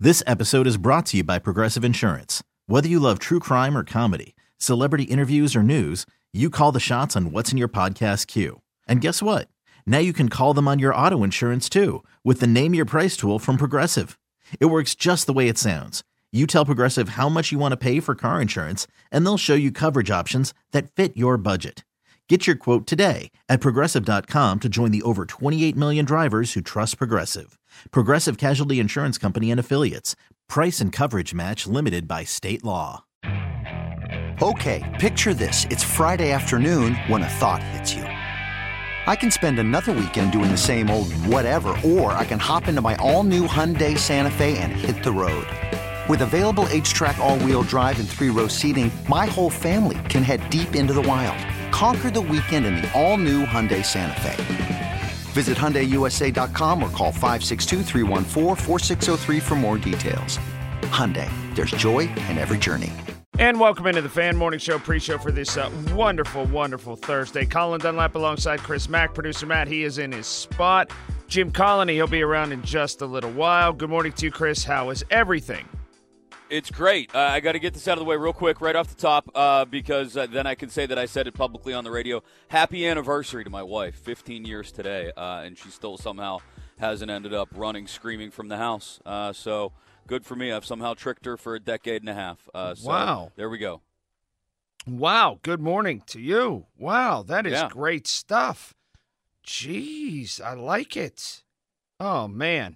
This episode is brought to you by Progressive Insurance. Whether you love true crime or comedy, celebrity interviews or news, you call the shots on what's in your podcast queue. And guess what? Now you can call them on your auto insurance too with the Name Your Price tool from Progressive. It works just the way it sounds. You tell Progressive how much you want to pay for car insurance, and they'll show you coverage options that fit your budget. Get your quote today at Progressive.com to join the over 28 million drivers who trust Progressive. Progressive Casualty Insurance Company and Affiliates. Price and coverage match limited by state law. Okay, picture this. It's Friday afternoon when a thought hits you. I can spend another weekend doing the same old whatever, or I can hop into my all-new Hyundai Santa Fe and hit the road. With available H-Track all-wheel drive and 3-row seating, my whole family can head deep into the wild. Conquer the weekend in the all-new Hyundai Santa Fe. Visit HyundaiUSA.com or call 562-314-4603 for more details. Hyundai, there's joy in every journey. And welcome into the Fan Morning Show pre-show for this wonderful, wonderful Thursday. Colin Dunlap alongside Chris Mack. Producer Matt, he is in his spot. Jim Colony, he'll be around in just a little while. Good morning to you, Chris. How is everything? It's great. I got to get this out of the way real quick right off the top because then I can say that I said it publicly on the radio. Happy anniversary to my wife, 15 years today, and she still somehow hasn't ended up running, screaming from the house. So good for me. I've somehow tricked her for a decade and a half. Wow. There we go. Wow. Good morning to you. Wow, that is Yeah. great stuff. Jeez, I like it. Oh, man.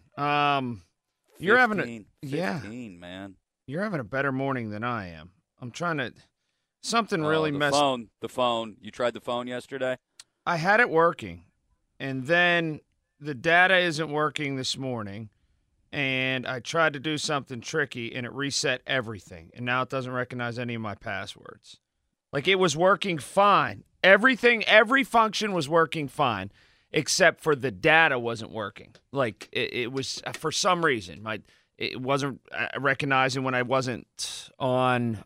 You're having a 15, man. You're having a better morning than I am. I'm trying to something really the messed. The phone. You tried the phone yesterday? I had it working, and then the data isn't working this morning, and I tried to do something tricky, and it reset everything, and now it doesn't recognize any of my passwords. Like, it was working fine. Everything, every function was working fine, except for the data wasn't working. Like, it was, for some reason, it wasn't recognizing when I wasn't on,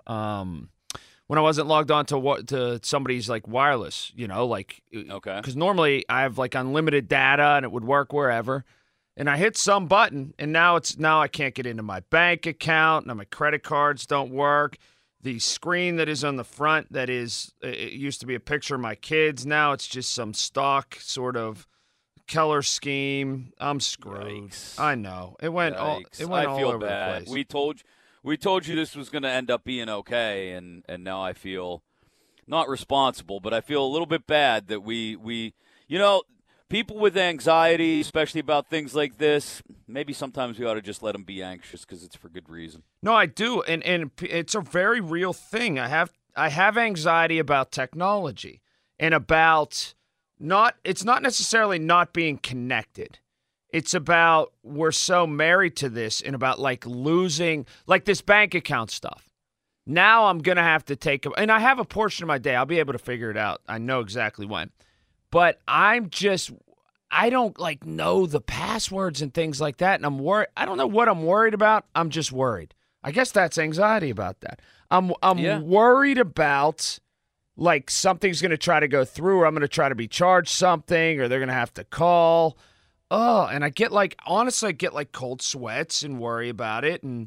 when I wasn't logged on to somebody's like wireless, like, Okay. Because normally I have like unlimited data and it would work wherever. And I hit some button and now I can't get into my bank account. Now my credit cards don't work. The screen that is on the front it used to be a picture of my kids. Now it's just some stock sort of Keller scheme. I'm screwed. Yikes. I know. It went all over bad. the place. We told you this was going to end up being okay, and now I feel not responsible, but I feel a little bit bad that we people with anxiety, especially about things like this, maybe sometimes we ought to just let them be anxious because it's for good reason. No, I do, and it's a very real thing. I have anxiety about technology and about it's not necessarily not being connected. It's about we're so married to this and about like losing like this bank account stuff. Now I'm going to have to and I have a portion of my day. I'll be able to figure it out. I know exactly when. But I don't like know the passwords and things like that. And I'm worried. I don't know what I'm worried about. I'm just worried. I guess that's anxiety about that. I'm worried about like something's going to try to go through or I'm going to try to be charged something or they're going to have to call. Oh, and I get like cold sweats and worry about it and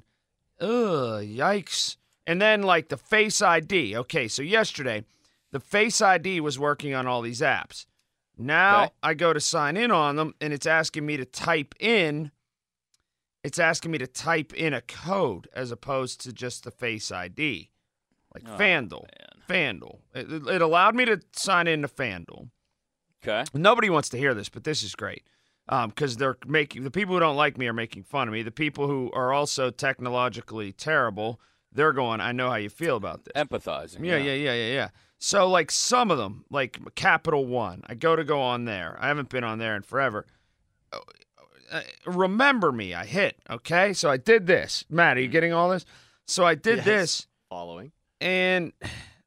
yikes. And then like the Face ID. Okay, so yesterday the Face ID was working on all these apps. Now I go to sign in on them, and it's asking me to type in a code as opposed to just the Face ID, like FanDuel. FanDuel. It allowed me to sign in to FanDuel. Okay. Nobody wants to hear this, but this is great because the people who don't like me are making fun of me. The people who are also technologically terrible, they're going, I know how you feel about this. Empathizing. Yeah. So, like, some of them, like Capital One, I go on there. I haven't been on there in forever. Remember me, I hit, okay? So I did this. Matt, are you getting all this? So I did this. Following. And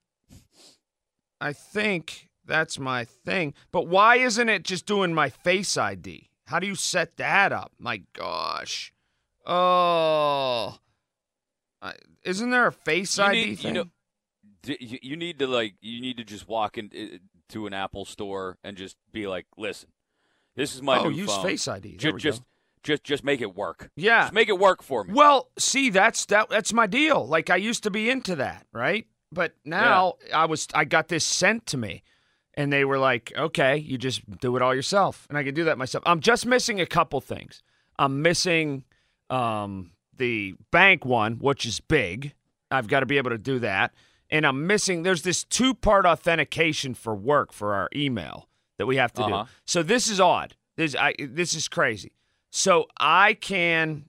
I think that's my thing. But why isn't it just doing my Face ID? How do you set that up? My gosh. Oh. Isn't there a Face ID thing? You need to just walk into an Apple store and just be like, listen, this is my new phone. Use Face ID. There we go. Just make it work. Yeah. Just make it work for me. Well, see, that's my deal. Like, I used to be into that, right? But now I got this sent to me, and they were like, okay, you just do it all yourself. And I can do that myself. I'm just missing a couple things. I'm missing the bank one, which is big. I've got to be able to do that. And I'm missing, there's this 2-part authentication for work for our email that we have to do. So this is odd. This is crazy. So I can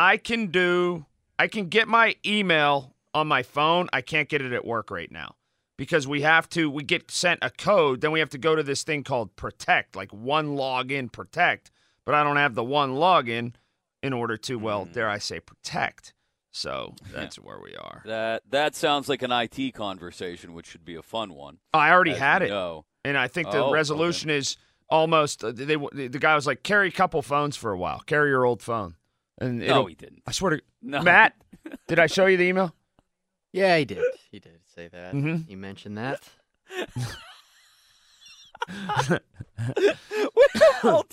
get my email on my phone. I can't get it at work right now because we get sent a code. Then we have to go to this thing called Protect, like one login Protect. But I don't have the one login in order to, dare I say, protect. So that's where we are. That sounds like an IT conversation, which should be a fun one. I already had it. No. And I think the resolution is almost, the guy was like, carry a couple phones for a while. Carry your old phone. And no, he didn't. I swear to Matt, did I show you the email? Yeah, he did. He did say that. Mm-hmm. You mentioned that. With a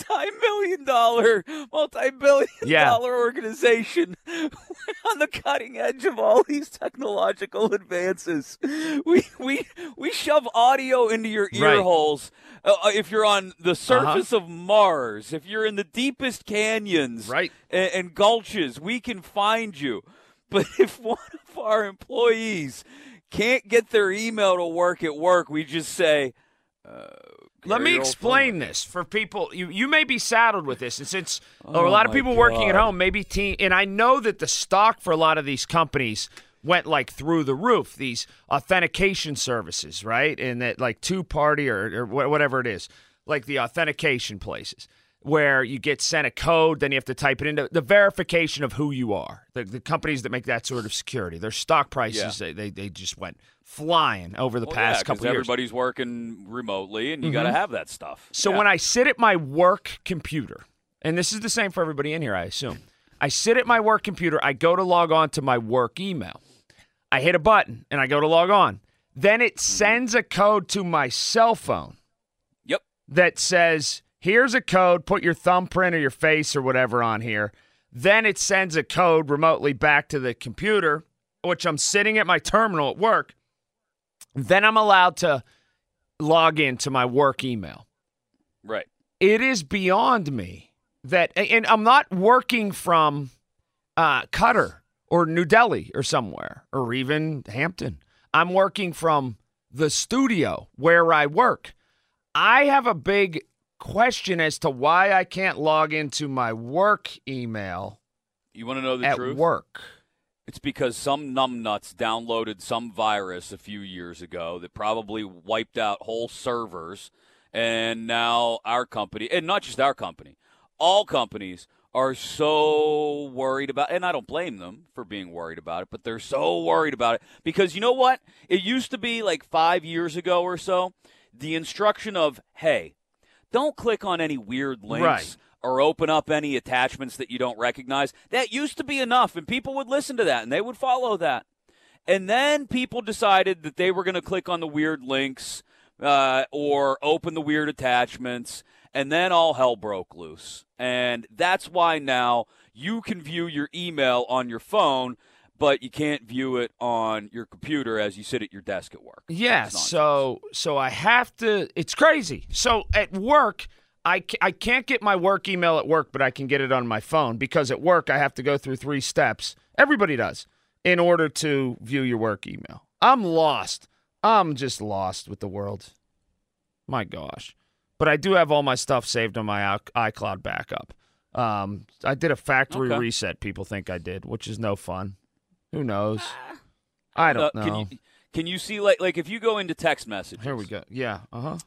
multi-billion-dollar organization on the cutting edge of all these technological advances, we shove audio into your ear holes. If you're on the surface of Mars, if you're in the deepest canyons and gulches, we can find you. But if one of our employees can't get their email to work at work, we just say, let me explain this for people. You may be saddled with this, and since a lot of people working at home, maybe and I know that the stock for a lot of these companies went like through the roof. These authentication services, right, and that like 2-party or whatever it is, like the authentication places where you get sent a code, then you have to type it into the verification of who you are. The companies that make that sort of security, their stock prices they just went flying over the past couple years. Everybody's working remotely, and you got to have that stuff. So when I sit at my work computer, and this is the same for everybody in here, I assume. I sit at my work computer. I go to log on to my work email. I hit a button, and I go to log on. Then it sends a code to my cell phone. Yep. That says, here's a code. Put your thumbprint or your face or whatever on here. Then it sends a code remotely back to the computer, which I'm sitting at my terminal at work. Then I'm allowed to log into my work email. Right. It is beyond me that, and I'm not working from Qatar or New Delhi or somewhere, or even Hampton. I'm working from the studio where I work. I have a big question as to why I can't log into my work email. You want to know the truth? At work. It's because some numbnuts downloaded some virus a few years ago that probably wiped out whole servers, and now our company, and not just our company, all companies are so worried about, and I don't blame them for being worried about it, but they're so worried about it because you know what? It used to be like 5 years ago or so, the instruction of, hey, don't click on any weird links or open up any attachments that you don't recognize. That used to be enough, and people would listen to that, and they would follow that. And then people decided that they were going to click on the weird links or open the weird attachments, and then all hell broke loose. And that's why now you can view your email on your phone, but you can't view it on your computer as you sit at your desk at work. Yeah, so I have to – it's crazy. So at work – I can't get my work email at work, but I can get it on my phone because at work I have to go through 3 steps. Everybody does in order to view your work email. I'm lost. I'm just lost with the world. My gosh. But I do have all my stuff saved on my iCloud backup. I did a factory reset, people think I did, which is no fun. Who knows? I don't know. Can you see, like if you go into text messages? Here we go. Yeah,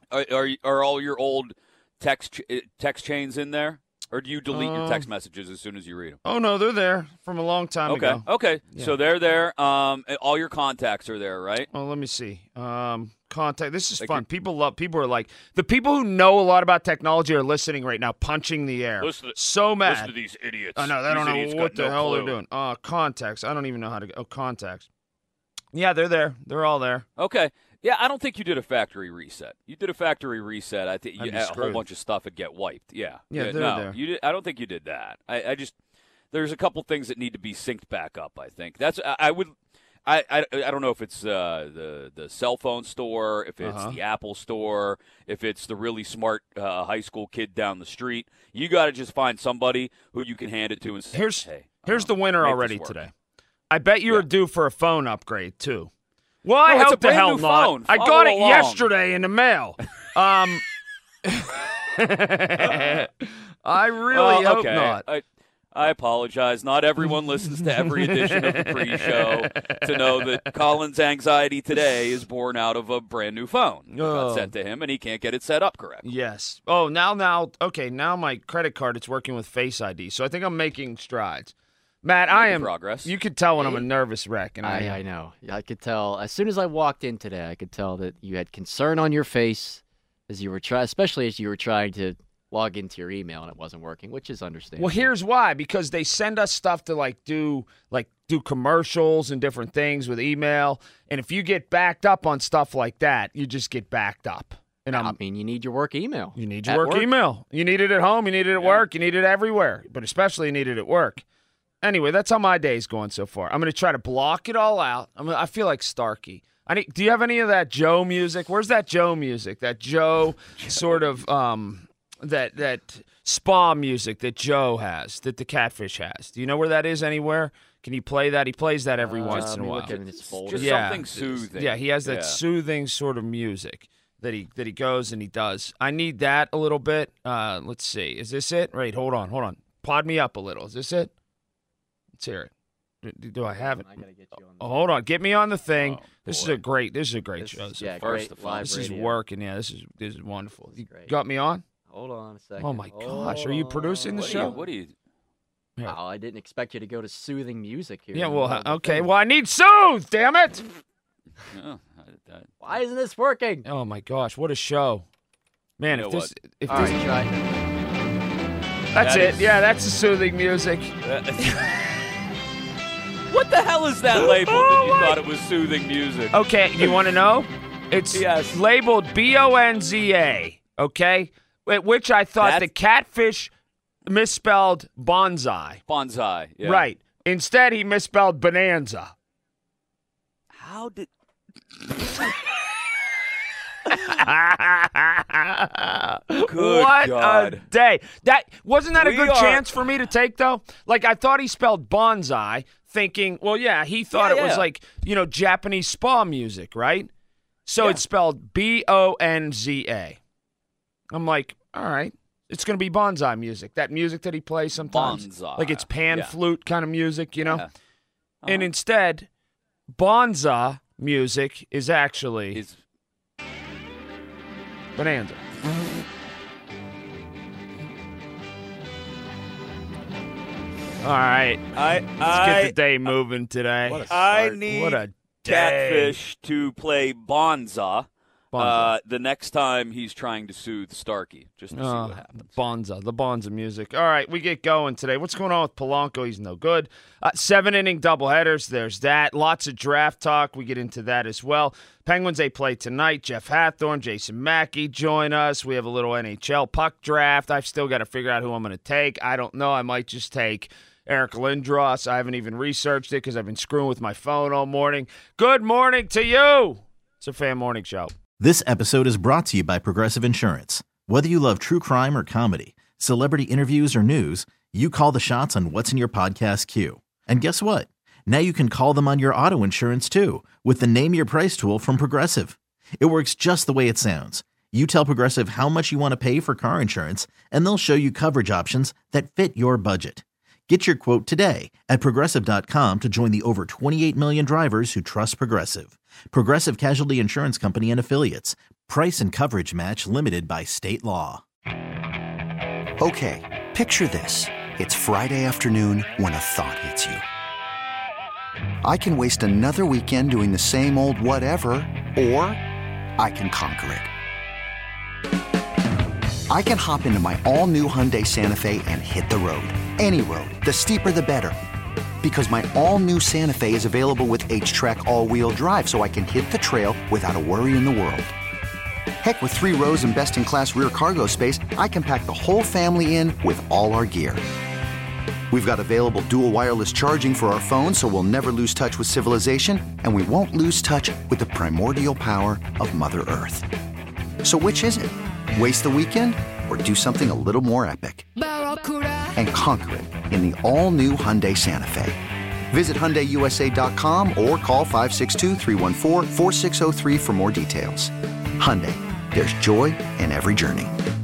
Are all your old text chains in there, or do you delete your text messages as soon as you read them? Oh no, they're there from a long time ago. Okay, yeah. So they're there. All your contacts are there, right? Oh, let me see. Contact. This is fun. People are like the people who know a lot about technology are listening right now, punching the air. So mad. Listen to these idiots. I know they don't know what the hell they're doing. Contacts. I don't even know how to. Contacts. Yeah, they're there. They're all there. Okay. Yeah, I don't think you did a factory reset. You did a factory reset. I think I'd be a whole screwed. bunch of stuff would get wiped. Yeah. Yeah, no, there. you did. I don't think you did that. I just there's a couple things that need to be synced back up. I think that's. I would. I don't know if it's the cell phone store, if it's the Apple store, if it's the really smart high school kid down the street. You got to just find somebody who you can hand it to and say, Here's the winner make already this work. today. I bet you were due for a phone upgrade too. Well, I No, it's a hope the brand hell new not. phone. I Follow got it along. yesterday in the mail. I really hope okay. not. I apologize. Not everyone listens to every edition of the pre-show to know that Colin's anxiety today is born out of a brand new phone that got sent to him, and he can't get it set up correctly. Yes. Oh, now, okay, now my credit card, it's working with Face ID, so I think I'm making strides. Matt, I am. Progress. You could tell when I'm a nervous wreck, and I know. I could tell. As soon as I walked in today, I could tell that you had concern on your face as you were especially as you were trying to log into your email and it wasn't working, which is understandable. Well, here's why: because they send us stuff to do commercials and different things with email, and if you get backed up on stuff like that, you just get backed up. And I mean, you need your work email. You need your work email. You need it at home. You need it at work. You need it everywhere, but especially you need it at work. Anyway, that's how my day's going so far. I'm going to try to block it all out. I feel like Starkey. Do you have any of that Joe music? Where's that Joe music? That Joe sort of that spa music that Joe has, that the Catfish has. Do you know where that is anywhere? Can you play that? He plays that every once in a while. Just something soothing. Yeah, he has that soothing sort of music that he goes and he does. I need that a little bit. Let's see. Is this it? Right, hold on. Pod me up a little. Is this it? Let's hear it. Do I have it? I gotta get you on Hold on. Get me on the thing. Oh, this is a great show. Yeah, First great of all, live This is radio. working. Yeah, this is wonderful. You great. got me on? Hold on a second. Oh my gosh, are you producing the show? What are you? Yeah. Oh, I didn't expect you to go to soothing music here. Yeah, in the well, middle of the okay. thing. Well, I need soothe, damn it. Why isn't this working? Oh my gosh, what a show. Man, You if know this if All this right, try. that's That it. is- Yeah, that's the soothing music. What the hell is that label that you thought it was soothing music? Okay, you want to know? It's Yes. labeled BONZA, okay? Which I thought That's- the Catfish misspelled bonsai. Bonsai. Yeah. Right. Instead, he misspelled bonanza. How did? What God. a day. Wasn't that a We good are- chance for me to take, though? Like, I thought he spelled bonsai, thinking, well, yeah, he thought it was like, Japanese spa music, right? So it's spelled BONZA. I'm like, all right, it's going to be bonsai music, that music that he plays sometimes. Bonsai. Like it's pan Yeah. flute kind of music, Yeah. And instead, bonza music is actually bonanza. All right, let's get the day moving today. I need what a day. Catfish to play Bonza. Bonza. The next time he's trying to soothe Starkey, just to see what happens. The Bonza music. All right, we get going today. What's going on with Polanco? He's no good. 7-inning doubleheaders. There's that. Lots of draft talk. We get into that as well. Penguins, they play tonight. Jeff Hathorn, Jason Mackey join us. We have a little NHL puck draft. I've still got to figure out who I'm going to take. I don't know. I might just take Eric Lindros. I haven't even researched it because I've been screwing with my phone all morning. Good morning to you. It's a Fan Morning Show. This episode is brought to you by Progressive Insurance. Whether you love true crime or comedy, celebrity interviews or news, you call the shots on what's in your podcast queue. And guess what? Now you can call them on your auto insurance too with the Name Your Price tool from Progressive. It works just the way it sounds. You tell Progressive how much you want to pay for car insurance, and they'll show you coverage options that fit your budget. Get your quote today at Progressive.com to join the over 28 million drivers who trust Progressive. Progressive Casualty Insurance Company and Affiliates. Price and coverage match limited by state law. Okay, picture this. It's Friday afternoon when a thought hits you. I can waste another weekend doing the same old whatever, or I can conquer it. I can hop into my all-new Hyundai Santa Fe and hit the road. Any road. The steeper, the better. Because my all-new Santa Fe is available with H-Track all-wheel drive, so I can hit the trail without a worry in the world. Heck, with 3 rows and best-in-class rear cargo space, I can pack the whole family in with all our gear. We've got available dual wireless charging for our phones, so we'll never lose touch with civilization, and we won't lose touch with the primordial power of Mother Earth. So which is it? Waste the weekend or do something a little more epic? And conquer it in the all-new Hyundai Santa Fe. Visit HyundaiUSA.com or call 562-314-4603 for more details. Hyundai, there's joy in every journey.